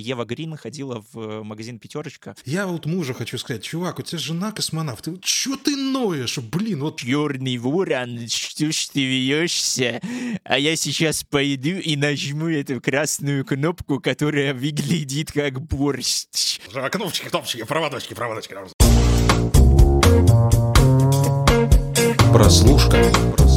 Ева Грин ходила в магазин «Пятерочка». Я вот мужа хочу сказать: чувак, у тебя жена космонавт, чё ты ноешь, блин, вот... Черный ворон, что ж ты вьешься? А я сейчас пойду и нажму эту красную кнопку, которая выглядит как борщ. Кнопочки, проводочки. Прослушка.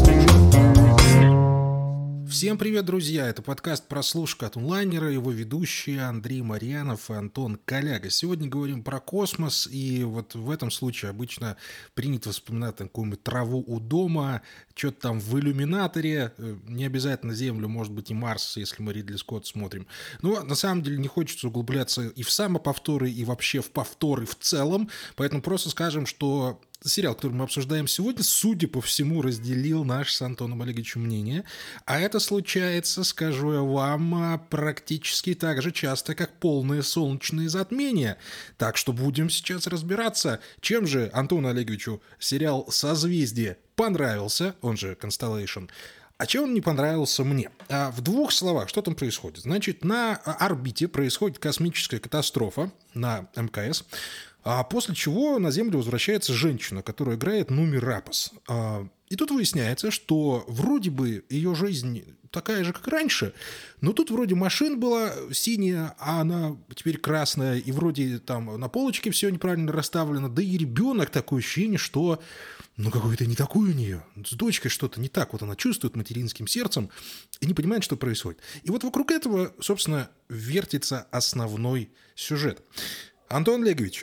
Всем привет, друзья! Это подкаст «Прослушка» от онлайнера, его ведущие Андрей Марьянов и Антон Коляга. Сегодня говорим про космос, и вот в этом случае обычно принято вспоминать какую-нибудь траву у дома, что-то там в иллюминаторе, не обязательно Землю, может быть и Марс, если мы Ридли Скотт смотрим. Но на самом деле не хочется углубляться и в самоповторы, и вообще в повторы в целом, поэтому просто скажем, что сериал, который мы обсуждаем сегодня, судя по всему, разделил наше с Антоном Олеговичем мнение. А это случается, скажу я вам, практически так же часто, как полные солнечные затмения. Так что будем сейчас разбираться, чем же Антону Олеговичу сериал «Созвездие» понравился, он же «Constellation», а чем он не понравился мне? В двух словах, что там происходит? Значит, на орбите происходит космическая катастрофа на МКС, после чего на Землю возвращается женщина, которая играет Нуми Рапас. И тут выясняется, что вроде бы ее жизнь такая же, как раньше, но тут вроде машин была синяя, а она теперь красная, и вроде там на полочке все неправильно расставлено, да и ребенок, такое ощущение, что какое-то не такое у нее. С дочкой что-то не так. Вот она чувствует материнским сердцем и не понимает, что происходит. И вот вокруг этого, собственно, вертится основной сюжет. Антон Олегович,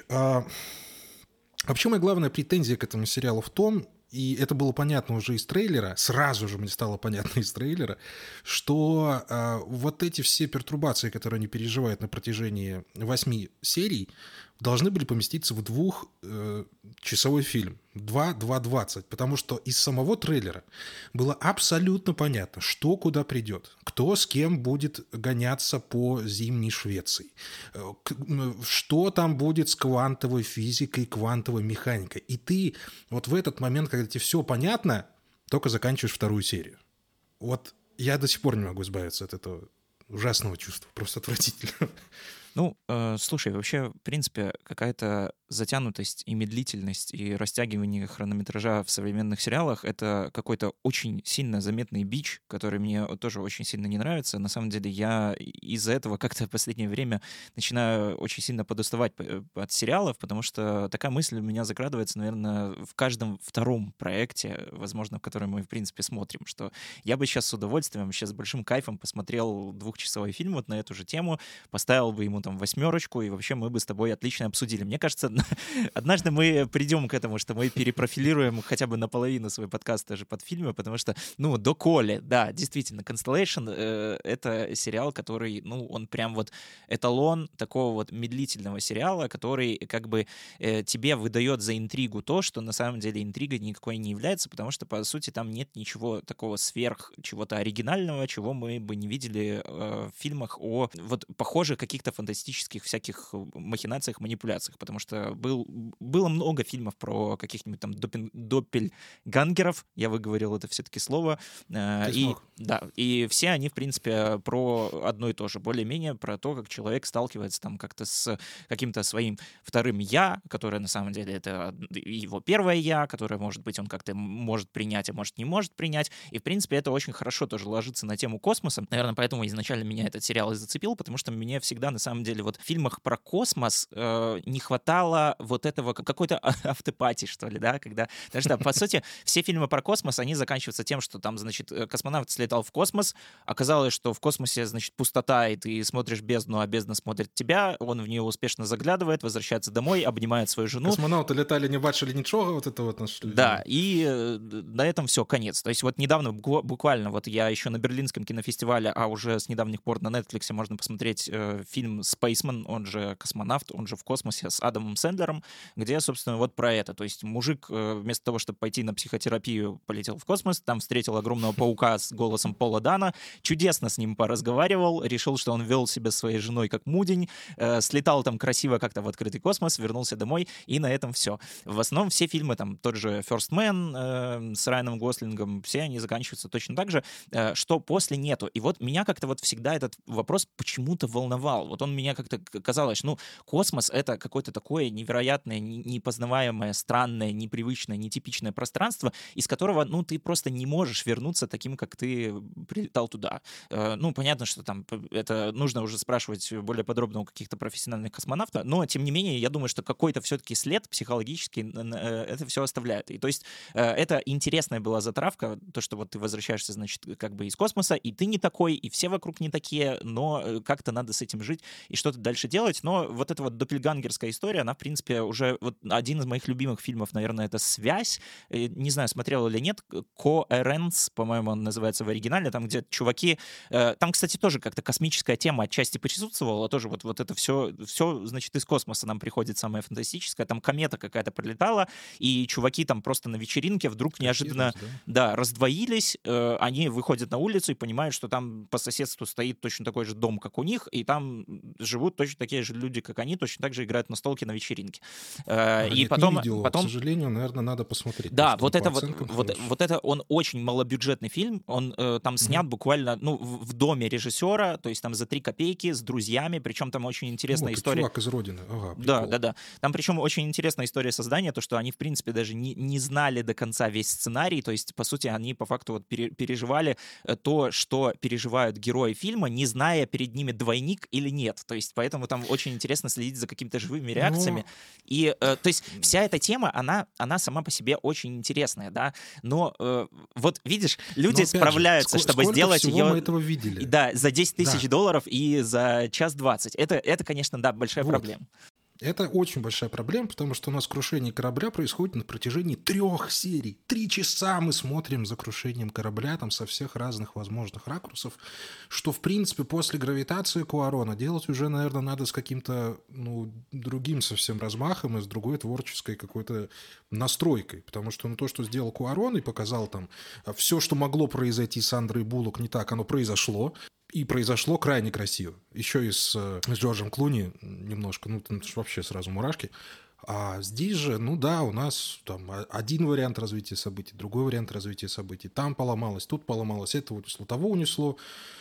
вообще моя главная претензия к этому сериалу в том, и это было понятно уже из трейлера, сразу же мне стало понятно из трейлера, что вот эти все пертурбации, которые они переживают на протяжении 8 серий, должны были поместиться в двухчасовой фильм, 2:20, потому что из самого трейлера было абсолютно понятно, что куда придет, кто с кем будет гоняться по зимней Швеции, что там будет с квантовой физикой, квантовой механикой. И ты вот в этот момент, когда тебе все понятно, только заканчиваешь вторую серию. Вот я до сих пор не могу избавиться от этого ужасного чувства, просто отвратительно. Слушай, вообще, в принципе, какая-то затянутость и медлительность и растягивание хронометража в современных сериалах — это какой-то очень сильно заметный бич, который мне тоже очень сильно не нравится. На самом деле я из-за этого как-то в последнее время начинаю очень сильно подуставать от сериалов, потому что такая мысль у меня закрадывается, наверное, в каждом втором проекте, возможно, в который мы, в принципе, смотрим, что я бы сейчас с удовольствием, сейчас с большим кайфом посмотрел двухчасовой фильм вот на эту же тему, поставил бы ему там 8, и вообще мы бы с тобой отлично обсудили. Мне кажется, однажды мы придем к этому, что мы перепрофилируем хотя бы наполовину свой подкаст даже под фильмы, потому что, доколе, да, действительно, Constellation — это сериал, который, он прям вот эталон такого вот медлительного сериала, который как бы тебе выдает за интригу то, что на самом деле интригой никакой не является, потому что, по сути, там нет ничего такого сверх чего-то оригинального, чего мы бы не видели в фильмах о вот похожих каких-то фантастических всяких махинациях, манипуляциях, потому что было много фильмов про каких-нибудь там доппельгангеров, я выговорил это все-таки слово, и все они, в принципе, про одно и то же, более-менее про то, как человек сталкивается там как-то с каким-то своим вторым «я», которое на самом деле это его первое «я», которое, может быть, он как-то может принять, а может не может принять, и, в принципе, это очень хорошо тоже ложится на тему космоса. Наверное, поэтому изначально меня этот сериал и зацепил, потому что мне всегда, на самом деле, вот в фильмах про космос не хватало вот этого какой-то автопатии, что ли, да, когда... Потому что, по сути, все фильмы про космос, они заканчиваются тем, что там, значит, космонавт слетал в космос, оказалось, что в космосе, значит, пустота, и ты смотришь бездну, а бездна смотрит тебя, он в нее успешно заглядывает, возвращается домой, обнимает свою жену. Космонавты летали, не бачили ничего, вот это вот наш... Да, и на этом все, конец. То есть вот недавно, буквально, вот я еще на Берлинском кинофестивале, а уже с недавних пор на Netflix можно посмотреть фильм «Спейсмен», он же «Космонавт», он же «В космосе» с Адамом Сэндлером, где, собственно, вот про это. То есть мужик вместо того, чтобы пойти на психотерапию, полетел в космос, там встретил огромного паука с голосом Пола Дана, чудесно с ним поразговаривал, решил, что он вел себя своей женой как мудень, слетал там красиво как-то в открытый космос, вернулся домой, и на этом все. В основном все фильмы, там, тот же «First Man» с Райаном Гослингом, все они заканчиваются точно так же, что после нету. И вот меня как-то вот всегда этот вопрос почему-то волновал. Вот он меня как-то казалось, ну, космос — это какое-то такое невероятное, непознаваемое, странное, непривычное, нетипичное пространство, из которого, ну, ты просто не можешь вернуться таким, как ты прилетал туда. Ну, понятно, что там это нужно уже спрашивать более подробно у каких-то профессиональных космонавтов, но, тем не менее, я думаю, что какой-то все-таки след психологический это все оставляет. И то есть это интересная была затравка, то, что вот ты возвращаешься, значит, как бы из космоса, и ты не такой, и все вокруг не такие, но как-то надо с этим жить и что-то дальше делать. Но вот эта вот доппельгангерская история, она, в принципе, уже вот один из моих любимых фильмов, наверное, это «Связь». Не знаю, смотрел или нет. «Coherence», по-моему, он называется в оригинале, там, где чуваки... Там, кстати, тоже как-то космическая тема отчасти присутствовала, тоже вот это все, значит, из космоса нам приходит самое фантастическое. Там комета какая-то пролетала, и чуваки там просто на вечеринке вдруг неожиданно, да, раздвоились, они выходят на улицу и понимают, что там по соседству стоит точно такой же дом, как у них, и там живут точно такие же люди, как они, точно так же играют на столке на вечеринке. И потом, не видел, к сожалению, наверное, надо посмотреть. Да, вот это он очень малобюджетный фильм, он там снят буквально, ну, в доме режиссера, то есть там за 3 копейки с друзьями, причем там очень интересная история. Чувак из Родины, ага, Да. Там причем очень интересная история создания, то, что они, в принципе, даже не знали до конца весь сценарий, то есть, по сути, они по факту вот переживали то, что переживают герои фильма, не зная, перед ними двойник или нет. То есть, поэтому там очень интересно следить за какими-то живыми реакциями. И, то есть, вся эта тема, она сама по себе очень интересная, да, но вот, видишь, люди справляются, чтобы сделать ее... мы этого видели. Да, за 10 тысяч долларов и за час 20. Это, конечно, да, большая проблема. Это очень большая проблема, потому что у нас крушение корабля происходит на протяжении 3 серий. 3 часа мы смотрим за крушением корабля там со всех разных возможных ракурсов, что, в принципе, после гравитации Куарона делать уже, наверное, надо с каким-то, ну, другим совсем размахом и с другой творческой какой-то настройкой. Потому что, ну, то, что сделал Куарон и показал там все, что могло произойти с Сандрой Буллок не так, оно произошло. И произошло крайне красиво. Еще и с Джорджем Клуни немножко, ну, там вообще сразу мурашки. А здесь же, ну да, у нас там один вариант развития событий, другой вариант развития событий. Там поломалось, тут поломалось, это унесло, того унесло.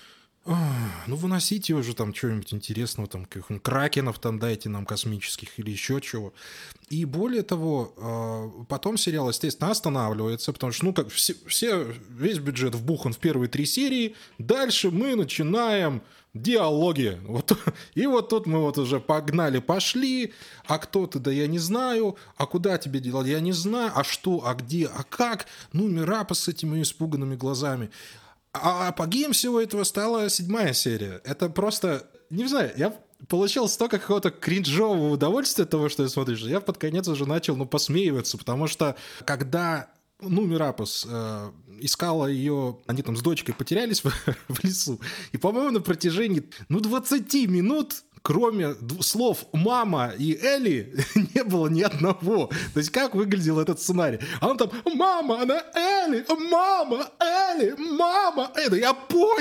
Ну, выносите уже там что-нибудь интересного, там каких-нибудь кракенов там дайте нам космических или еще чего. И более того, потом сериал, естественно, останавливается, потому что, ну, как весь бюджет вбухан в первые 3 серии, дальше мы начинаем диалоги. Вот. И вот тут мы вот уже пошли, а кто ты, да я не знаю, а куда тебе делать, я не знаю, а что, а где, а как, ну, Мирапа с этими испуганными глазами. А апогеем всего этого стала 7 серия. Это просто, не знаю, я получал столько какого-то кринжового удовольствия от того, что я смотрю, что я под конец уже начал, ну, посмеиваться, потому что когда, ну, Мирапас искала ее, они там с дочкой потерялись в лесу, и, по-моему, на протяжении, ну, 20 минут, кроме слов «мама» и «Элли», не было ни одного. То есть как выглядел этот сценарий? А он там «мама, она Элли, мама, Элли, мама». Это я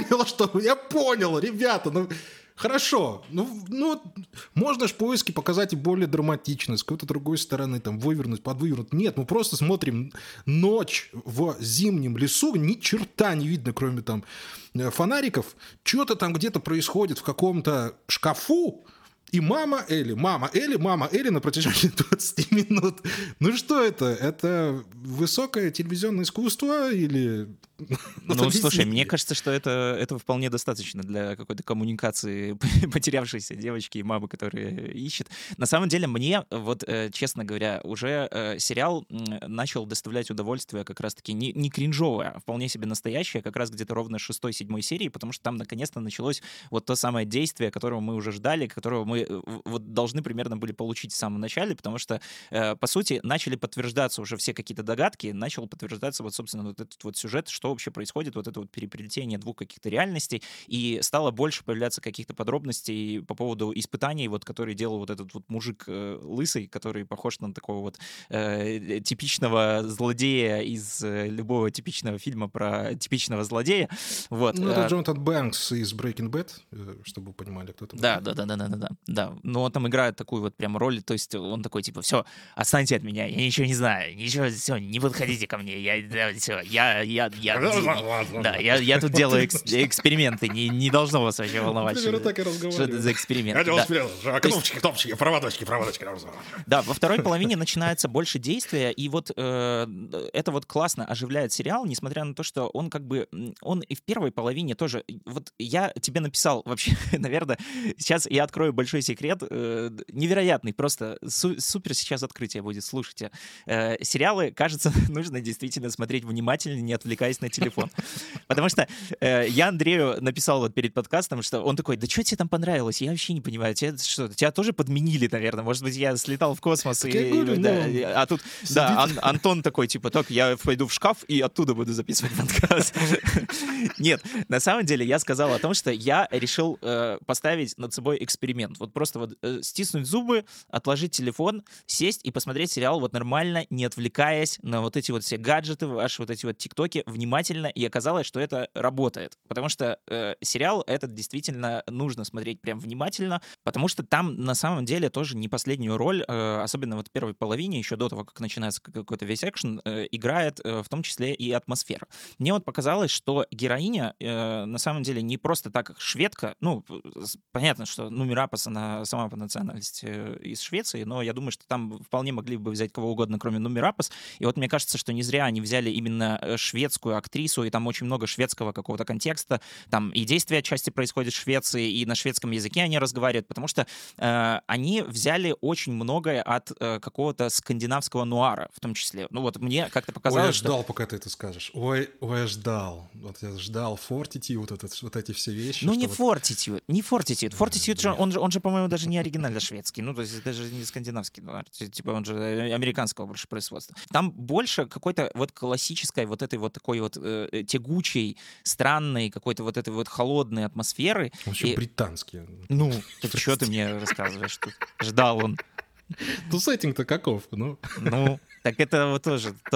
понял, ребята, ну... Хорошо, ну, можно же поиски показать и более драматично, с какой-то другой стороны, там, вывернуть, подвывернуть. Нет, мы просто смотрим ночь в зимнем лесу, ни черта не видно, кроме там фонариков. Что-то там где-то происходит в каком-то шкафу, и мама Элли на протяжении 20 минут. Ну что это? Это высокое телевизионное искусство или... Ну, слушай, мне кажется, что этого вполне достаточно для какой-то коммуникации потерявшейся девочки и мамы, которая ищет. На самом деле, мне, вот, честно говоря, уже сериал начал доставлять удовольствие как раз-таки не кринжовое, а вполне себе настоящее, как раз где-то ровно 6-7 серии, потому что там наконец-то началось вот то самое действие, которого мы уже ждали, которого мы вот должны примерно были получить в самом начале, потому что, по сути, начали подтверждаться уже все какие-то догадки, начал подтверждаться вот, собственно, вот этот вот сюжет, что вообще происходит, вот это вот переплетение 2 каких-то реальностей, и стало больше появляться каких-то подробностей по поводу испытаний, вот, которые делал вот этот вот мужик лысый, который похож на такого вот типичного злодея из любого типичного фильма про типичного злодея. Вот. Ну, это Джонатан Бэнкс из Breaking Bad, чтобы вы понимали, кто это был. Да. Но он там играет такую вот прям роль, то есть он такой, типа, все, отстаньте от меня, я ничего не знаю, ничего, все, не подходите ко мне, я я тут делаю эксперименты, не должно вас вообще волновать. Примерно так и Что разговариваю. это за эксперимент? Кнопочки, проводочки. Да, во второй половине начинается больше действия, и вот это вот классно оживляет сериал, несмотря на то, что он как бы, он и в первой половине тоже, вот я тебе написал вообще, наверное, сейчас я открою большой секрет, невероятный, просто супер сейчас открытие будет, слушайте. Сериалы, кажется, нужно действительно смотреть внимательно, не отвлекаясь на телефон. Потому что я Андрею написал вот перед подкастом, что он такой, да что тебе там понравилось? Я вообще не понимаю, тебя тоже подменили, наверное, может быть, я слетал в космос, а тут, да, Антон такой, типа, так, я пойду в шкаф и оттуда буду записывать подкаст. Нет, на самом деле я сказал о том, что я решил поставить над собой эксперимент. Вот просто вот стиснуть зубы, отложить телефон, сесть и посмотреть сериал вот нормально, не отвлекаясь на вот эти вот все гаджеты, ваши вот эти вот тиктоки, внимательно, и оказалось, что это работает. Потому что сериал этот действительно нужно смотреть прям внимательно, потому что там на самом деле тоже не последнюю роль, особенно вот в первой половине, еще до того, как начинается какой-то весь экшен, играет в том числе и атмосфера. Мне вот показалось, что героиня на самом деле не просто так шведка, ну, понятно, что Нумерапас, она сама по национальности из Швеции, но я думаю, что там вполне могли бы взять кого угодно, кроме Нумерапас, и вот мне кажется, что не зря они взяли именно шведскую актрису, и там очень много шведского какого-то контекста, там и действия отчасти происходят в Швеции, и на шведском языке они разговаривают, потому что они взяли очень многое от какого-то скандинавского нуара, в том числе. Ну вот мне как-то показалось, Ой, я ждал, пока ты это скажешь. Ой, я ждал. Вот я ждал Fortitude, вот эти все вещи. Ну не Fortitude, не Fortitude. Fortitude же, он же, по-моему, даже не оригинально шведский, ну то есть даже не скандинавский нуар, типа он же американского больше производства. Там больше какой-то вот классической вот этой вот такой вот тягучей, странной, какой-то вот этой вот холодной атмосферы. Он еще британский. Ну, так что ты мне рассказываешь тут? Ждал он. Ну, сеттинг-то каков, ну. Ну, так это вот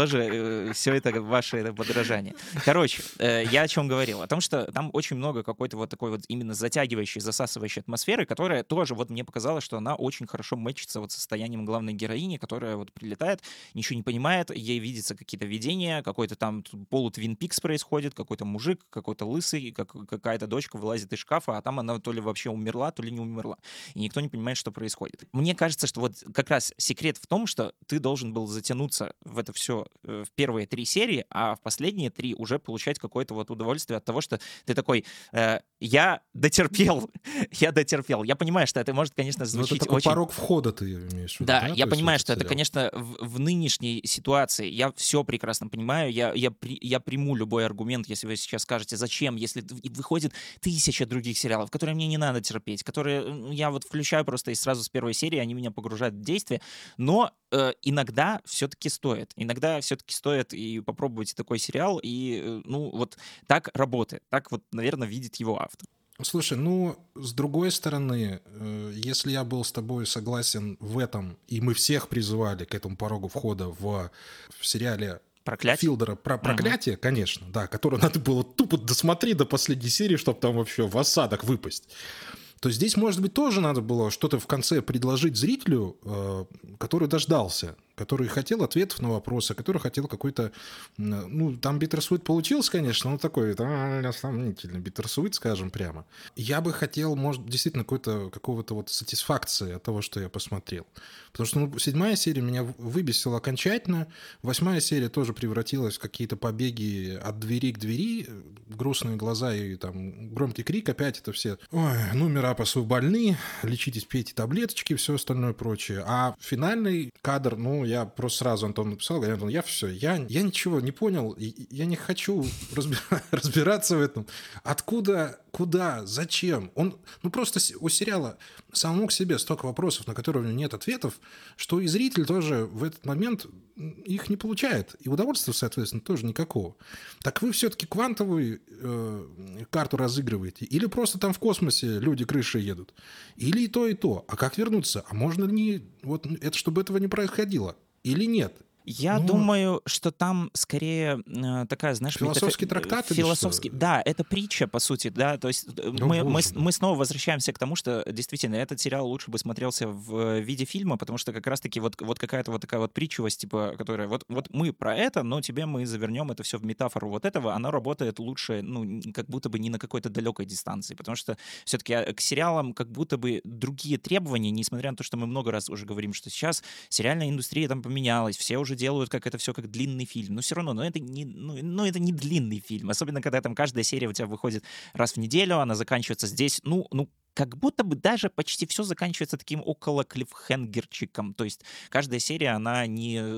тоже все это ваше это подражание. Короче, я о чем говорил? О том, что там очень много какой-то вот такой вот именно затягивающей, засасывающей атмосферы, которая тоже вот мне показалось, что она очень хорошо мэчится вот состоянием главной героини, которая вот прилетает, ничего не понимает, ей видятся какие-то видения, какой-то там полу-твин пикс происходит, какой-то мужик, какой-то лысый, какая-то дочка вылазит из шкафа, а там она то ли вообще умерла, то ли не умерла. И никто не понимает, что происходит. Мне кажется, что вот как раз секрет в том, что ты должен был затянуться в это все в первые 3 серии, а в последние 3 уже получать какое-то вот удовольствие от того, что ты такой, я дотерпел. Я понимаю, что это может, конечно, звучить это такой очень... порог входа ты имеешь в виду, Да, да? я понимаю, что это, конечно, в нынешней ситуации, я все прекрасно понимаю, я приму любой аргумент, если вы сейчас скажете, зачем, если выходит 1000 других сериалов, которые мне не надо терпеть, которые я вот включаю просто и сразу с первой серии, они меня погружают в действие, но иногда все-таки стоит. Иногда все-таки стоит и попробовать такой сериал, и, ну, вот так работает. Так вот, наверное, видит его автор. Слушай, ну, с другой стороны, если я был с тобой согласен в этом, и мы всех призывали к этому порогу входа в сериале Филдера про проклятие, конечно, да, которое надо было тупо досмотреть до последней серии, чтобы там вообще в осадок выпасть, то здесь, может быть, тоже надо было что-то в конце предложить зрителю, который дождался, который хотел ответов на вопросы, который хотел какой-то... Ну, там Bittersweet получился, конечно, но такой сомнительный Bittersweet, скажем прямо. Я бы хотел, может, действительно какого-то вот сатисфакции от того, что я посмотрел. Потому что 7-я серия меня выбесила окончательно, 8-я серия тоже превратилась в какие-то побеги от двери к двери, грустные глаза и там громкий крик, опять это все... Ой, ну, Нумерапас, вы больны, лечитесь, пейте таблеточки, все остальное прочее. А финальный кадр, ну, я просто сразу Антону написал, говорю, Антон, я ничего не понял, я не хочу разбираться в этом. Откуда, куда, зачем? Ну, просто у сериала самому к себе столько вопросов, на которые у него нет ответов, что и зритель тоже в этот момент их не получает. И удовольствия, соответственно, тоже никакого. Так вы все-таки квантовую карту разыгрываете? Или просто там в космосе люди крышей едут? Или и то, и то? А как вернуться? А можно ли вот это, чтобы этого не происходило? Или нет? Я думаю, что там скорее такая, знаешь, философский трактат или философский, что? да, это притча, по сути, да, то есть мы снова возвращаемся к тому, что действительно этот сериал лучше бы смотрелся в виде фильма, потому что как раз-таки вот какая-то вот такая вот притчивость, типа, которая вот мы про это, но тебе мы завернем это все в метафору вот этого, оно работает лучше, ну, как будто бы не на какой-то далекой дистанции, потому что все-таки к сериалам как будто бы другие требования, несмотря на то, что мы много раз уже говорим, что сейчас сериальная индустрия там поменялась, все уже делают как это все как длинный фильм, но все равно, это не длинный фильм, особенно когда там каждая серия у тебя выходит раз в неделю, она заканчивается здесь, как будто бы даже почти все заканчивается таким около клиффхенгерчиком. То есть каждая серия, она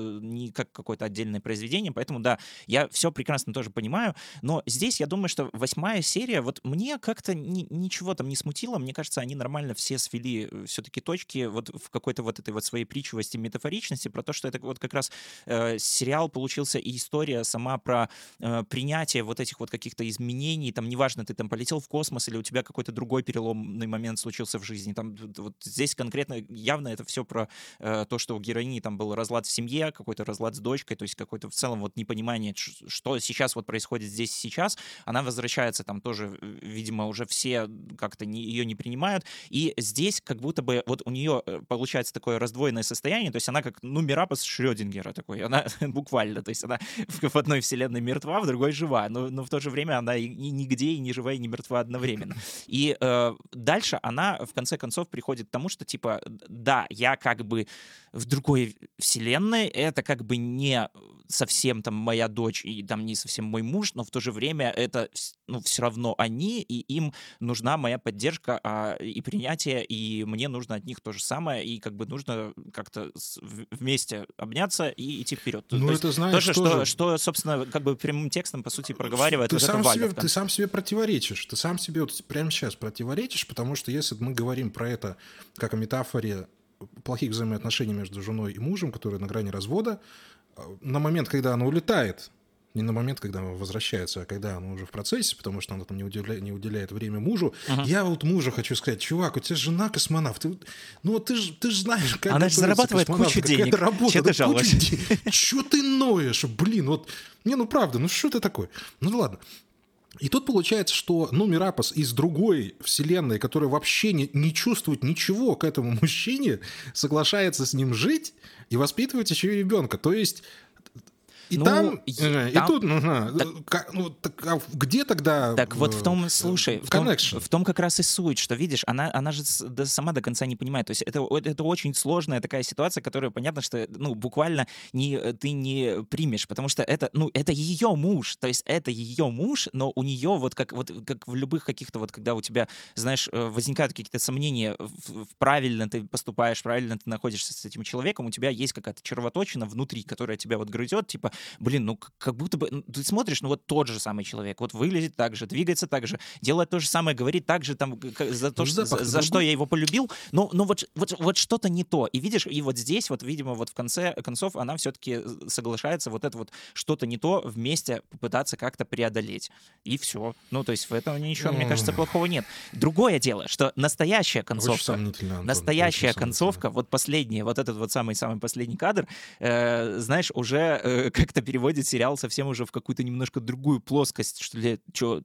не как какое-то отдельное произведение, поэтому, да, я все прекрасно тоже понимаю, но здесь я думаю, что 8-я серия, вот мне как-то ничего там не смутило, мне кажется, они нормально все свели все-таки точки вот в какой-то вот этой вот своей притчивости, метафоричности, про то, что это вот как раз сериал получился и история сама про принятие вот этих вот каких-то изменений, там, неважно, ты там полетел в космос или у тебя какой-то другой переломный момент случился в жизни. Там вот здесь конкретно явно это все про то, что у героини там был разлад в семье, какой-то разлад с дочкой, то есть какое-то в целом вот непонимание, что сейчас вот происходит здесь и сейчас. Она возвращается, там тоже, видимо, уже все как-то ее не принимают. И здесь как будто бы вот у нее получается такое раздвоенное состояние, то есть она как, Мирапос Шрёдингера такой, она буквально, то есть она в одной вселенной мертва, в другой жива, но в то же время она и нигде, и не жива, и не мертва одновременно. И дальше она, в конце концов, приходит к тому, что, типа, да, я как бы в другой вселенной, это как бы не совсем там моя дочь и там не совсем мой муж, но в то же время это, все равно они, и им нужна моя поддержка и принятие, и мне нужно от них то же самое, и как бы нужно как-то вместе обняться и идти вперед. Это знаешь, что, собственно, как бы прямым текстом, по сути, проговаривает вот это Валя. Ты сам себе противоречишь, ты сам себе вот прямо сейчас противоречишь, потому что если мы говорим про это как о метафоре плохих взаимоотношений между женой и мужем, которые на грани развода, на момент, когда она улетает, не на момент, когда она возвращается, а когда она уже в процессе, потому что она там не уделяет время мужу. Я вот мужу хочу сказать: чувак, у тебя жена космонавт. Ты же знаешь, как она же зарабатывает кучу денег. Чего ты жалуешься? Чего ты ноешь? Блин, правда, что ты такой? Ладно. И тут получается, что Мирапос из другой вселенной, которая вообще не чувствует ничего к этому мужчине, соглашается с ним жить и воспитывать еще и ребенка. То есть и тут, где тогда? Так вот в том, слушай, в том как раз и суть, что, видишь, она же сама до конца не понимает. То есть это очень сложная такая ситуация, которая, понятно, что, буквально ты не примешь, потому что это ее муж, то есть это ее муж, но у нее вот как в любых каких-то вот, когда у тебя, знаешь, возникают какие-то сомнения, правильно ты поступаешь, правильно ты находишься с этим человеком, у тебя есть какая-то червоточина внутри, которая тебя вот грызет, типа, блин, как будто бы ты смотришь, тот же самый человек, вот выглядит так же, двигается так же, делает то же самое, говорит так же там за то, за что я его полюбил, но вот что-то не то. И видишь, и вот здесь, вот, видимо, вот в конце концов она все-таки соглашается вот это вот что-то не то вместе попытаться как-то преодолеть. И все. То есть в этом ничего, мне кажется, плохого нет. Другое дело, что настоящая концовка, вот последняя, вот этот вот самый последний кадр, знаешь, уже как-то переводит сериал совсем уже в какую-то немножко другую плоскость, что ли,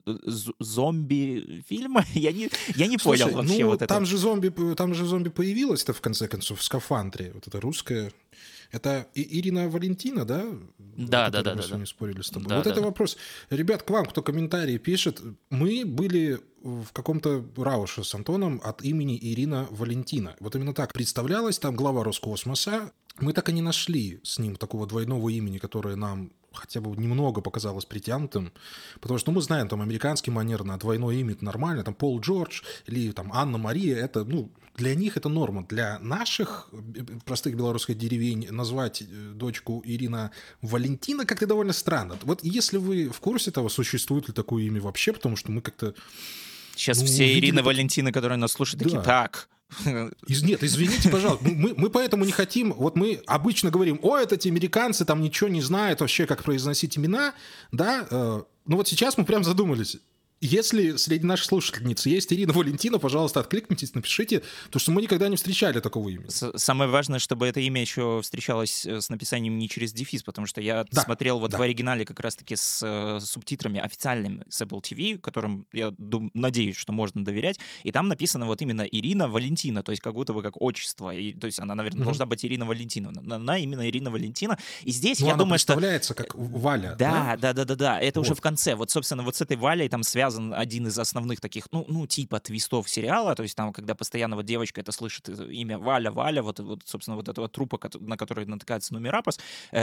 зомби-фильма? Я не понял вообще вот это. Там же зомби появилась-то, в конце концов, в скафандре, вот это русское. Это Ирина Валентина, да? Да. Мы сегодня спорили с тобой. Это вопрос. Ребят, к вам, кто комментарии пишет, мы были в каком-то рауше с Антоном от имени Ирина Валентина. Вот именно так представлялась там глава Роскосмоса. Мы так и не нашли с ним такого двойного имени, которое нам хотя бы немного показалось притянутым, потому что мы знаем, там американский манер на двойное имя это нормально, там Пол Джордж или там Анна Мария, это, для них это норма. Для наших простых белорусских деревень назвать дочку Ирина Валентина как-то довольно странно. Вот если вы в курсе того, существует ли такое имя вообще, потому что мы как-то... Сейчас все Ирины Валентины, которые нас слушают, такие, так... Нет, извините, пожалуйста, мы поэтому не хотим, вот мы обычно говорим, эти американцы там ничего не знают вообще, как произносить имена, да, вот сейчас мы прям задумались, если среди наших слушательниц есть Ирина Валентина, пожалуйста, откликнитесь, напишите, потому что мы никогда не встречали такого имени. Самое важное, чтобы это имя еще встречалось с написанием не через дефис, потому что я смотрел в оригинале как раз-таки с субтитрами официальными с Apple TV, которым я надеюсь, что можно доверять, и там написано вот именно Ирина Валентина, то есть как будто бы как отчество, то есть она, наверное, должна быть Ирина Валентиновна. Она именно Ирина Валентина. И здесь я думаю, что... представляется как Валя. Да. Это уже в конце. Вот, собственно, вот с этой Валей там связан один из основных таких, типа твистов сериала, то есть там, когда постоянно вот девочка это слышит имя Валя, вот собственно, вот этого трупа, на который натыкается Нумерапос,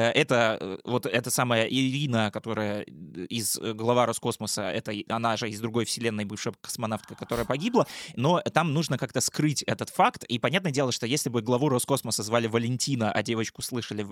это самая Ирина, которая из глава Роскосмоса, это она же из другой вселенной, бывшая космонавтка, которая погибла, но там нужно как-то скрыть этот факт, и понятное дело, что если бы главу Роскосмоса звали Валентина, а девочка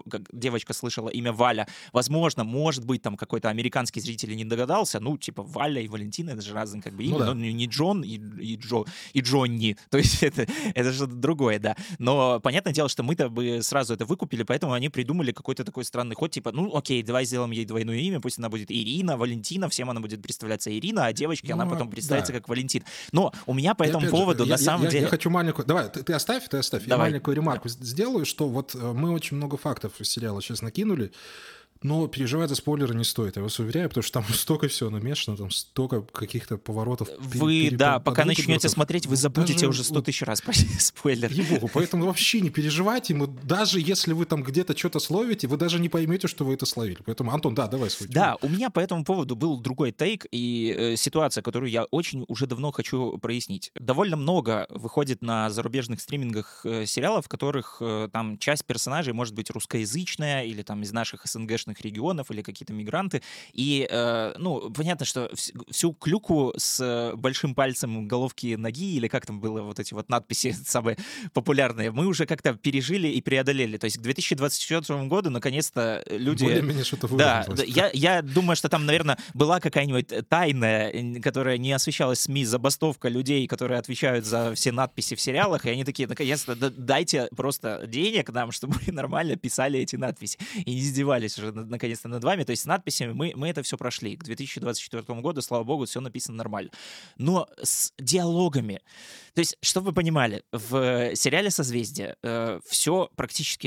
слышала имя Валя, возможно, может быть, там какой-то американский зритель не догадался, типа Валя и Валентина, это же разные как бы имя, но не Джон и Джонни, то есть это что-то другое, да. Но понятное дело, что мы-то бы сразу это выкупили, поэтому они придумали какой-то такой странный ход, типа, окей, давай сделаем ей двойное имя, пусть она будет Ирина, Валентина, всем она будет представляться Ирина, а девочке она потом представится как Валентин. Но у меня по этому поводу, на самом деле... Я хочу маленькую... Давай, ты оставь. Давай. Я маленькую ремарку сделаю, что вот мы очень много фактов из сериала сейчас накинули, но переживать за спойлеры не стоит, я вас уверяю, потому что там столько всего намешано, там столько каких-то поворотов. Вы, пока начнете смотреть, вы забудете уже 100 тысяч раз про спойлер. Ей-богу, поэтому вообще не переживайте, даже если вы там где-то что-то словите, вы даже не поймете, что вы это словили. Поэтому, Антон, давай свой. Да, у меня по этому поводу был другой тейк и ситуация, которую я очень уже давно хочу прояснить. Довольно много выходит на зарубежных стримингах сериалов, в которых там часть персонажей может быть русскоязычная или там из наших СНГшных регионов или какие-то мигранты. И, понятно, что всю клюку с большим пальцем головки ноги, или как там было, вот эти вот надписи самые популярные, мы уже как-то пережили и преодолели. То есть к 2024 году наконец-то люди... Более-менее что-то выровнялось. Да, я думаю, что там, наверное, была какая-нибудь тайная, которая не освещалась в СМИ, забастовка людей, которые отвечают за все надписи в сериалах, и они такие, наконец-то, дайте просто денег нам, чтобы мы нормально писали эти надписи. И не издевались уже наконец-то над вами. То есть с надписями мы это все прошли. К 2024 году, слава богу, все написано нормально. Но с диалогами... То есть, чтобы вы понимали, в сериале «Созвездие» все практически,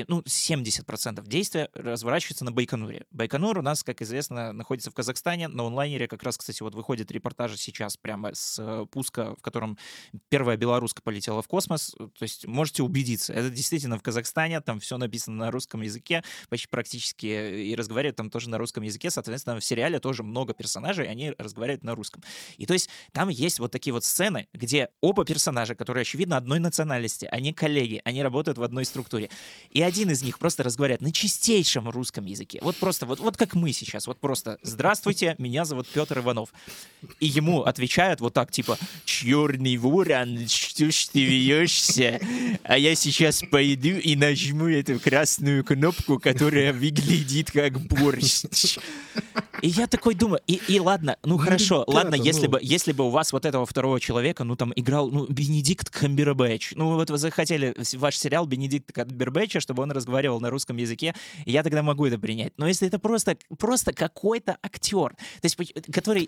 70% действия разворачивается на Байконуре. Байконур у нас, как известно, находится в Казахстане. На онлайнере как раз, кстати, вот выходит репортажи сейчас прямо с пуска, в котором первая белоруска полетела в космос. То есть можете убедиться, это действительно в Казахстане, там все написано на русском языке, почти практически, и разговаривают там тоже на русском языке. Соответственно, в сериале тоже много персонажей, они разговаривают на русском. И то есть там есть вот такие вот сцены, где оба персонажа, которые, очевидно, одной национальности, они коллеги, они работают в одной структуре. И один из них просто разговаривает на чистейшем русском языке. Вот просто, вот как мы сейчас, вот просто «Здравствуйте, меня зовут Петр Иванов». И ему отвечают вот так, типа «Черный ворон, что ж ты вьешься? А я сейчас пойду и нажму эту красную кнопку, которая выглядит как борщ». И я такой думаю, и ладно, хорошо, ладно, если бы у вас вот этого второго человека, там играл, Бенедикт Камбербэтч. Вот вы захотели ваш сериал Бенедикта Камбербэтча, чтобы он разговаривал на русском языке, я тогда могу это принять. Но если это просто какой-то актер, то есть, который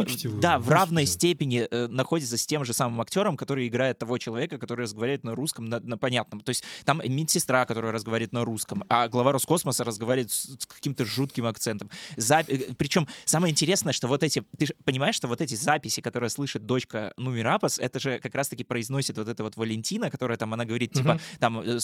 в равной степени находится с тем же самым актером, который играет того человека, который разговаривает на русском, на понятном. То есть там медсестра, которая разговаривает на русском, а глава Роскосмоса разговаривает с каким-то жутким акцентом. Причем самое интересное, что ты понимаешь, что вот эти записи, которые слышит дочка Нумерапос, это же как раз-таки произносит вот эта вот Валентина, которая там, она говорит, типа, там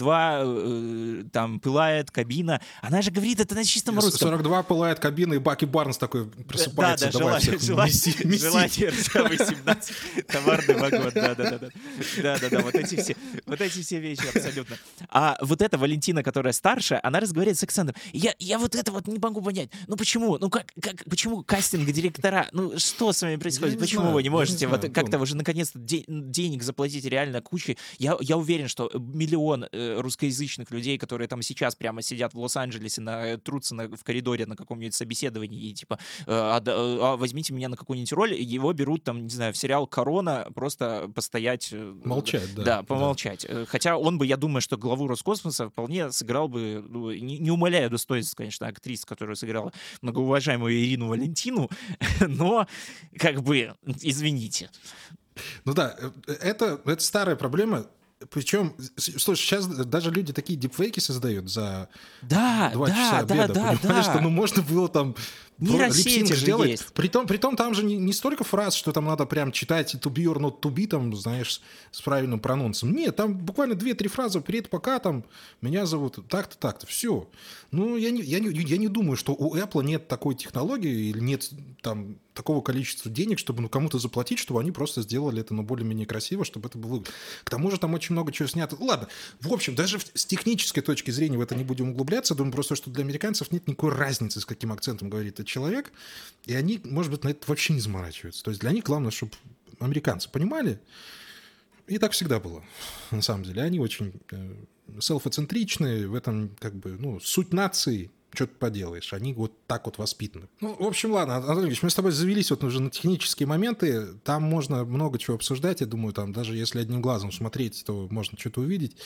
42, там пылает кабина. Она же говорит это на чистом русском. 42 пылает кабина, и Баки Барнс такой просыпается. Да, желание 18, товарный вагон, да, вот эти все вещи абсолютно. А вот эта Валентина, которая старше, она разговаривает с акцентом. Я вот это вот не могу понять. Почему? Почему кастинг-директора? Что с вами происходит? Почему вы не можете как-то уже наконец-то денег заплатить реально кучей? Я уверен, что миллион русскоязычных людей, которые там сейчас прямо сидят в Лос-Анджелесе, трутся в коридоре на каком-нибудь собеседовании и типа возьмите меня на какую-нибудь роль, его берут там, не знаю, в сериал «Корона» просто постоять. Молчать, да. Да, помолчать. Да. Хотя он бы, я думаю, что главу Роскосмоса вполне сыграл бы, не умаляя достоинств, конечно, актрис, которая сыграла многоуважаемую уважаемую Ирину Валентину, но как бы, извините. Ну да, это старая проблема. Причем, слушай, сейчас даже люди такие дипфейки создают за 2 часа обеда, понимаешь, что можно было там липсинг сделать. Притом там же не столько фраз, что там надо прям читать to be or not to be, там, знаешь, с правильным прононсом. Нет, там буквально 2-3 фразы. Привет, пока, там, меня зовут так-то, так-то. Все. Ну, я не думаю, что у Apple нет такой технологии или нет там такого количества денег, чтобы кому-то заплатить, чтобы они просто сделали это более-менее красиво, чтобы это было... К тому же там очень много чего снято. Ладно, в общем, даже с технической точки зрения в это не будем углубляться. Думаю просто, что для американцев нет никакой разницы, с каким акцентом говорит этот человек, и они, может быть, на это вообще не заморачиваются. То есть для них главное, чтобы американцы понимали, и так всегда было, на самом деле. Они очень селфоцентричны, в этом как бы, суть нации, что ты поделаешь, они вот так вот воспитаны. Ну, в общем, ладно, Антон Ильич, мы с тобой завелись вот уже на технические моменты, там можно много чего обсуждать, я думаю, там даже если одним глазом смотреть, то можно что-то увидеть.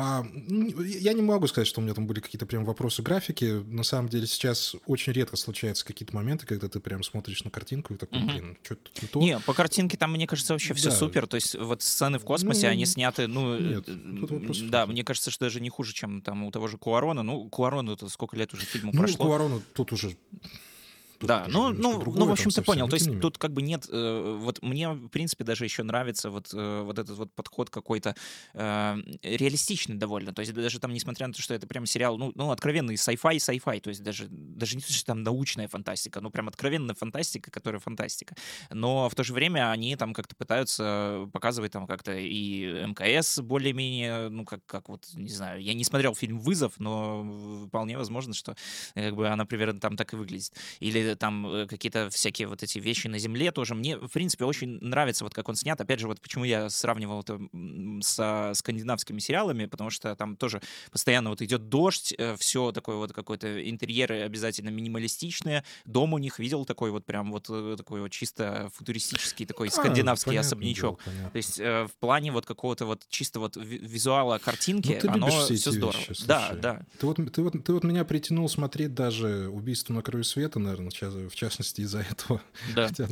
Я не могу сказать, что у меня там были какие-то прям вопросы графики, на самом деле сейчас очень редко случаются какие-то моменты, когда ты прям смотришь на картинку и такой, блин, что-то не то. Не, по картинке там, мне кажется, вообще все супер, то есть вот сцены в космосе, они сняты, нет, тут вопросов да, нет. мне кажется, что даже не хуже, чем там у того же Куарона. Ну, Куарону-то сколько лет уже фильму Ну, прошло. Куарону тут уже... Да, ну, в общем, ты понял. То есть ними. тут как бы нет... вот мне, в принципе, даже еще нравится вот этот вот подход какой-то реалистичный довольно. То есть даже там, несмотря на то, что это прям сериал, ну откровенный sci-fi, то есть даже не то, что там научная фантастика, ну, прям откровенная фантастика, которая фантастика. Но в то же время они там как-то пытаются показывать там как-то и МКС более-менее, ну, как вот, не знаю, я не смотрел фильм «Вызов», но вполне возможно, что как бы она примерно там так и выглядит. Или там какие-то всякие вот эти вещи на земле тоже. Мне, в принципе, очень нравится вот как он снят. Опять же, вот почему я сравнивал это со скандинавскими сериалами, потому что там тоже постоянно вот идет дождь, все такое вот какое-то интерьеры обязательно минималистичные. Дом у них видел такой вот прям вот такой вот чисто футуристический такой скандинавский особнячок. Дело, То есть в плане вот какого-то вот чисто вот визуала картинки, ты оно любишь все все эти здорово. вещи, Да. Ты вот меня притянул смотреть даже «Убийство на краю света», наверное, в частности, из-за этого. Да. Хотя,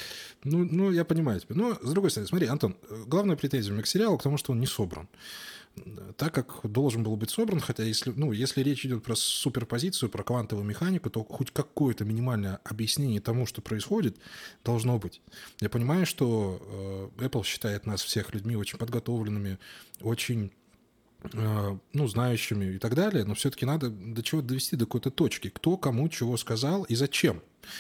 я понимаю тебя. Но, с другой стороны, смотри, Антон, главная претензия у меня к сериалу к тому, что он не собран. Так, как должен был быть собран, хотя если речь идет про суперпозицию, про квантовую механику, то хоть какое-то минимальное объяснение тому, что происходит, должно быть. Я понимаю, что Apple считает нас всех людьми очень подготовленными, очень знающими и так далее, но все-таки надо до чего-то довести, до какой-то точки. Кто кому чего сказал и зачем.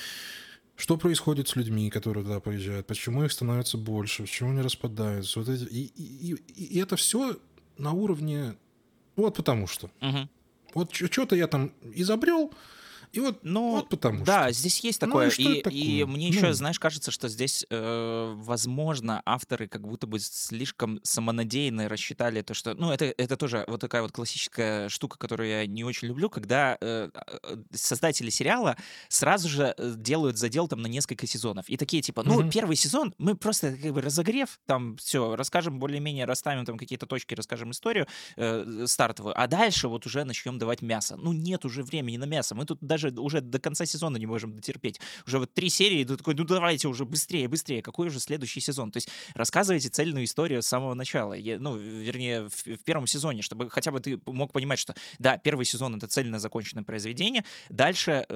Что происходит с людьми, которые туда приезжают, почему их становится больше, почему они распадаются. Вот эти, и это все на уровне вот потому что. Угу. Вот что-то я там изобрел, и вот потому да, что. здесь есть такое. И мне еще, Ну. знаешь, кажется, что здесь, возможно, авторы как будто бы слишком самонадеянно рассчитали то, что... Ну, это тоже вот такая вот классическая штука, которую я не очень люблю, когда создатели сериала сразу же делают задел там на несколько сезонов. И такие типа, первый сезон мы просто как бы разогрев, там все, расскажем более-менее, расставим там какие-то точки, расскажем историю стартовую, а дальше вот уже начнем давать мясо. Ну, нет уже времени на мясо. Мы тут даже уже до конца сезона не можем дотерпеть. Уже вот 3 серии, и ты такой, давайте уже быстрее. Какой уже следующий сезон? То есть рассказывайте цельную историю с самого начала. Вернее, в первом сезоне, чтобы хотя бы ты мог понимать, что да, первый сезон — это цельно законченное произведение. Дальше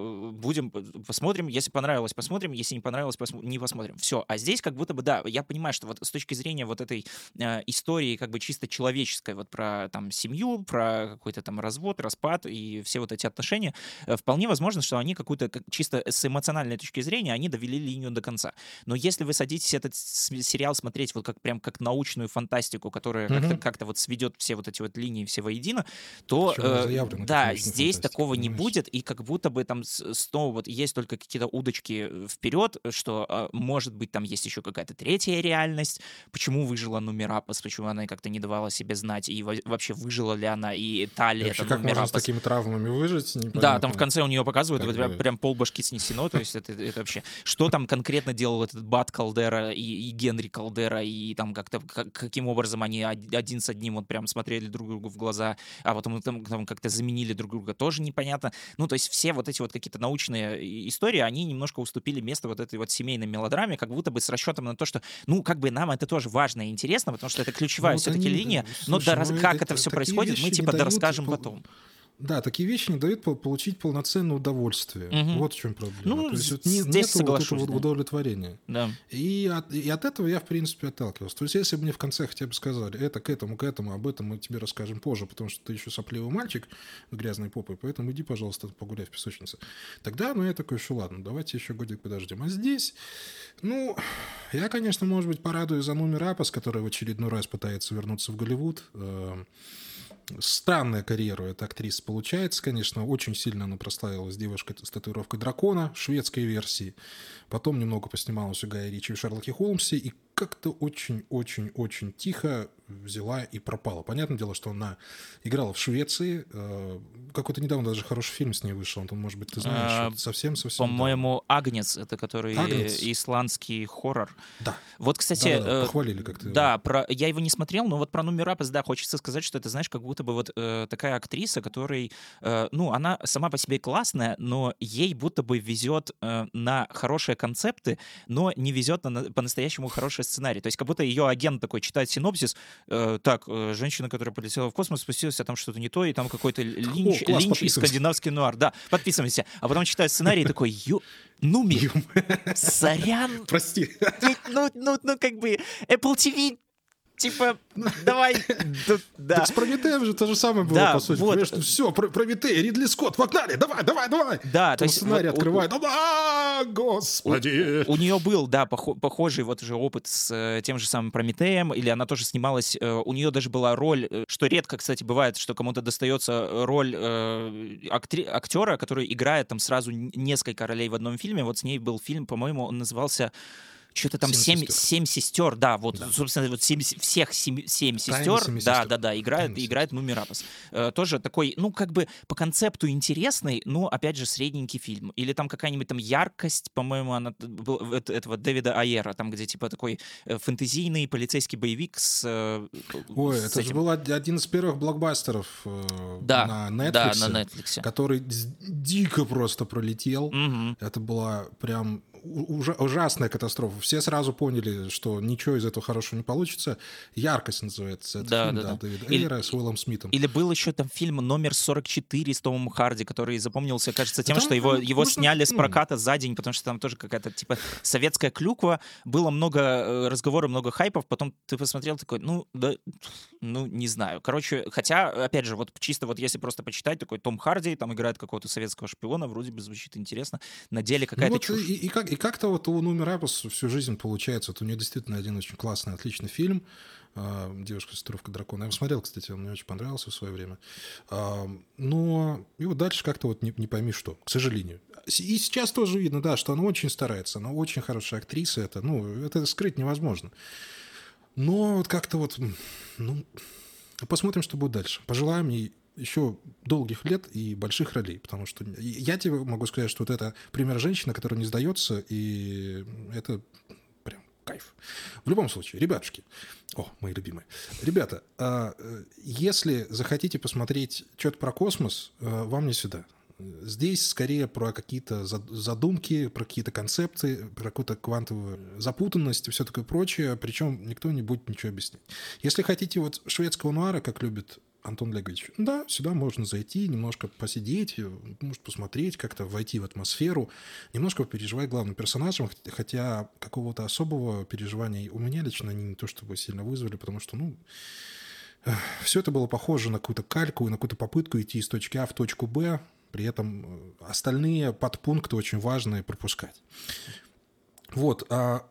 посмотрим. Если понравилось, посмотрим. Если не понравилось, не посмотрим. Все. А здесь как будто бы, да, я понимаю, что вот с точки зрения вот этой истории как бы чисто человеческой, вот про там семью, про какой-то там развод, распад и все вот эти отношения, вполне возможно, что они какую-то чисто с эмоциональной точки зрения они довели линию до конца. Но если вы садитесь этот сериал смотреть вот как научную фантастику, которая как-то вот сведет все вот эти вот линии все воедино, то да, здесь такого не будет, и как будто бы там снова вот есть только какие-то удочки вперед, что может быть там есть еще какая-то третья реальность, почему выжила Нумерапас, почему она как-то не давала себе знать, и вообще выжила ли она, и та ли это как Нумерапас. можно с такими травмами выжить? Да, там конце у нее показывают, вот бы... прям полбашки снесено, то есть это вообще... Что там конкретно делал этот Бат Калдера и Генри Калдера, и там как-то каким образом они один с одним вот прям смотрели друг другу в глаза, а потом там как-то заменили друг друга, тоже непонятно. Ну, то есть все вот эти вот какие-то научные истории, они немножко уступили место вот этой вот семейной мелодраме, как будто бы с расчетом на то, что, ну, как бы нам это тоже важно и интересно, потому что это ключевая все-таки линия, но как это все происходит, мы типа расскажем потом. Да, такие вещи не дают получить полноценное удовольствие. Вот в чем проблема. Ну, то есть вот здесь нет вот этого да. удовлетворения. Да. И от этого я, в принципе, отталкивался. То есть если бы мне в конце хотя бы сказали, это к этому, об этом мы тебе расскажем позже, потому что ты еще сопливый мальчик с грязной попой, поэтому иди, пожалуйста, погуляй в песочнице. Тогда, я такой, что ладно, давайте еще годик подождем. А здесь, я, конечно, может быть, порадуюсь за Нуми Рапас, который в очередной раз пытается вернуться в Голливуд. Странная карьера у этой актрисы получается, конечно. Очень сильно она прославилась девушкой с татуировкой дракона, шведской версии. Потом немного поснималась у Гая Ричи в «Шерлоке Холмсе» и как-то очень-очень-очень тихо взяла и пропала. Понятное дело, что она играла в Швеции. Какой-то недавно даже хороший фильм с ней вышел. Он, может быть, ты знаешь, совсем-совсем. По-моему, «Агнец», это который исландский хоррор. Да. Вот, кстати... похвалили как-то. Да, я его не смотрел, но вот про Нуми Рапас, да, хочется сказать, что это, знаешь, как будто бы вот такая актриса, которой, она сама по себе классная, но ей будто бы везет на хорошие концепты, но не везет на по-настоящему хороший сценарий. То есть как будто ее агент такой читает синопсис, женщина, которая полетела в космос, спустилась, а там что-то не то, и там какой-то Линч и скандинавский нуар. Да, подписываемся. А потом читает сценарий и такой, Нуми, сорян. Прости. Как бы Apple TV, типа, давай. Да. Так с Прометеем же то же самое было, да, по сути. Вот. Что все, Прометей, Ридли Скотт, погнали, давай. Да, то есть... Сценарий открывает, господи. У нее был, да, похожий вот уже опыт с тем же самым Прометеем, или она тоже снималась, у нее даже была роль, что редко, кстати, бывает, что кому-то достается роль актера, который играет там сразу несколько ролей в одном фильме. Вот с ней был фильм, по-моему, он назывался... Что-то там семь сестер, да, вот, да. Собственно, вот семь сестер, да, играет Нуми Рапас. Тоже такой, как бы по концепту интересный, но, опять же, средненький фильм. Или там какая-нибудь там яркость, по-моему, этого Дэвида Айера, там, где типа такой фэнтезийный полицейский боевик с это этим. же был один из первых блокбастеров на Netflix, да, на Netflix, который дико просто пролетел. Угу. Это была прям... ужасная катастрофа. Все сразу поняли, что ничего из этого хорошего не получится. «Яркость» называется. Это фильм Дэвида Эйра с Уиллом Смитом. Или был еще там фильм «Номер 44» с Томом Харди, который запомнился, кажется, тем, что его сняли с проката за день, потому что там тоже какая-то типа советская клюква. Было много разговоров, много хайпов. Потом ты посмотрел такой, не знаю. Короче, хотя, опять же, вот чисто вот если просто почитать, такой Том Харди, там играет какого-то советского шпиона, вроде бы звучит интересно. На деле какая-то чушь. И как-то вот у Нуми Рапас всю жизнь получается. Вот у нее действительно один очень классный, отличный фильм «Девушка с татуировкой дракона». Я его смотрел, кстати, он мне очень понравился в свое время. Но и вот дальше как-то вот не пойми что, к сожалению. И сейчас тоже видно, да, что она очень старается, она очень хорошая актриса. Это скрыть невозможно. Но вот как-то вот... посмотрим, что будет дальше. Пожелаем ей еще долгих лет и больших ролей, потому что я тебе могу сказать, что вот это пример женщины, которая не сдается, и это прям кайф. В любом случае, ребятушки, мои любимые, ребята, если захотите посмотреть что-то про космос, вам не сюда. Здесь скорее про какие-то задумки, про какие-то концепты, про какую-то квантовую запутанность и все такое прочее, причем никто не будет ничего объяснять. Если хотите вот шведского нуара, как любит Антон Олегович, да, сюда можно зайти, немножко посидеть, может посмотреть, как-то войти в атмосферу, немножко переживать главным персонажем, хотя какого-то особого переживания у меня лично они не то чтобы сильно вызвали, потому что, все это было похоже на какую-то кальку и на какую-то попытку идти из точки А в точку Б, при этом остальные подпункты очень важные пропускать. Вот,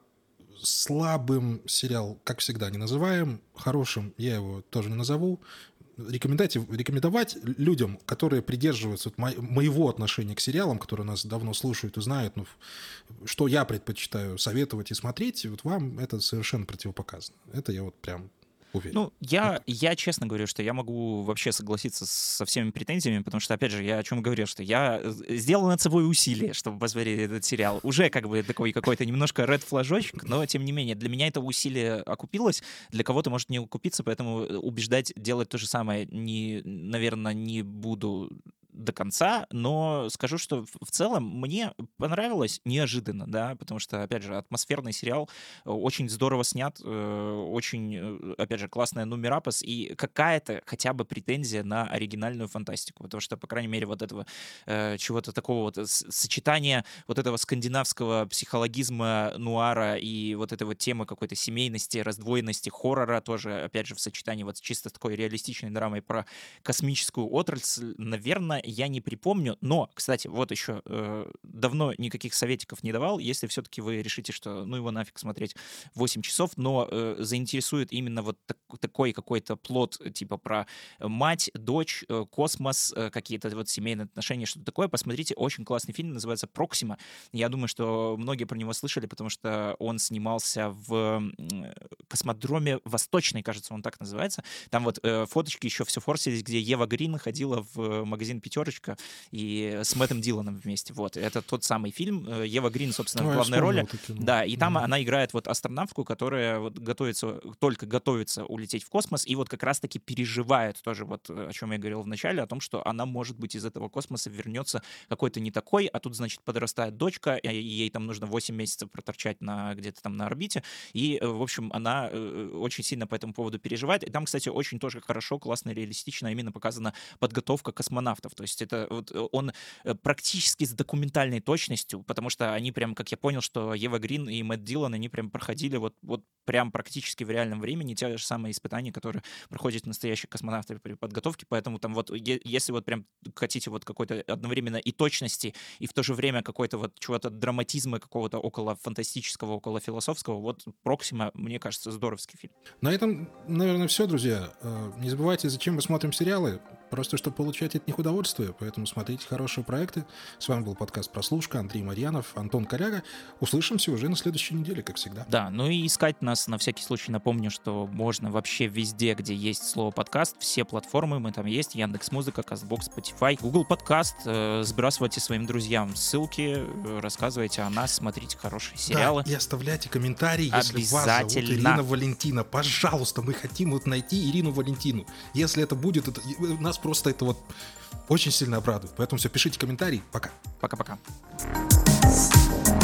слабым сериал, как всегда, не называем, хорошим я его тоже не назову. Рекомендовать людям, которые придерживаются моего отношения к сериалам, которые нас давно слушают и знают, что я предпочитаю советовать и смотреть, вот вам это совершенно противопоказано. Это я вот прям уверен. Ну, я честно говорю, что я могу вообще согласиться со всеми претензиями, потому что, опять же, я о чем говорил, что я сделал над собой усилие, чтобы посмотреть этот сериал. Уже как бы такой какой-то немножко ред-флажочек, но, тем не менее, для меня это усилие окупилось, для кого-то может не окупиться, поэтому убеждать делать то же самое, наверное, не буду до конца, но скажу, что в целом мне понравилось неожиданно, да, потому что, опять же, атмосферный сериал, очень здорово снят, очень, опять же, классная нумерапос и какая-то хотя бы претензия на оригинальную фантастику, потому что, по крайней мере, вот этого чего-то такого вот сочетания вот этого скандинавского психологизма, нуара и вот этой вот темы какой-то семейности, раздвоенности, хоррора тоже, опять же, в сочетании вот чисто с такой реалистичной драмой про космическую отрасль, наверное, я не припомню, но, кстати, вот еще давно никаких советиков не давал, если все-таки вы решите, что ну его нафиг смотреть 8 часов, но заинтересует именно вот такой какой-то плот, типа про мать, дочь, космос, какие-то вот семейные отношения, что-то такое, посмотрите, очень классный фильм, называется «Проксима». Я думаю, что многие про него слышали, потому что он снимался в космодроме Восточный, кажется, он так называется. Там вот фоточки еще все форсились, где Ева Грин ходила в магазин «Пятерочка» и с Мэттом Диланом вместе. Вот, это тот самый фильм. Ева Грин, собственно, в главной роли. Да, и там она играет вот астронавтку, которая вот только готовится улететь в космос, и вот как раз-таки переживает тоже вот, о чем я говорил в начале, о том, что она, может быть, из этого космоса вернется какой-то не такой, а тут, значит, подрастает дочка, и ей там нужно 8 месяцев проторчать где-то там на орбите, и, в общем, она очень сильно по этому поводу переживает. И там, кстати, очень тоже хорошо, классно, реалистично именно показана подготовка космонавтов. То есть это вот он практически с документальной точностью, потому что они прям, как я понял, что Ева Грин и Мэтт Дилан, они прям проходили вот прям практически в реальном времени те же самые испытания, которые проходят настоящие космонавты при подготовке. Поэтому там вот, если вот прям хотите вот какой-то одновременно и точности, и в то же время какой-то вот чего-то драматизма, какого-то около фантастического, около философского, вот «Проксима», мне кажется, здоровский фильм. На этом, наверное, все, друзья. Не забывайте, зачем мы смотрим сериалы. Просто чтобы получать от них удовольствие. Поэтому смотрите хорошие проекты. С вами был подкаст «Прослушка». Андрей Марьянов, Антон Коляга. Услышимся уже на следующей неделе, как всегда. Да, ну и искать нас, на всякий случай напомню, что можно вообще везде, где есть слово «подкаст», все платформы, мы там есть, Яндекс.Музыка, Castbox, Spotify, Google Подкаст. Сбрасывайте своим друзьям ссылки, рассказывайте о нас, смотрите хорошие сериалы. Да, и оставляйте комментарии, если вас зовут Ирина Валентина. Пожалуйста, мы хотим вот найти Ирину Валентину. Если это будет, нас просто это вот очень сильно обрадует. Поэтому все, пишите комментарии. Пока. Пока-пока.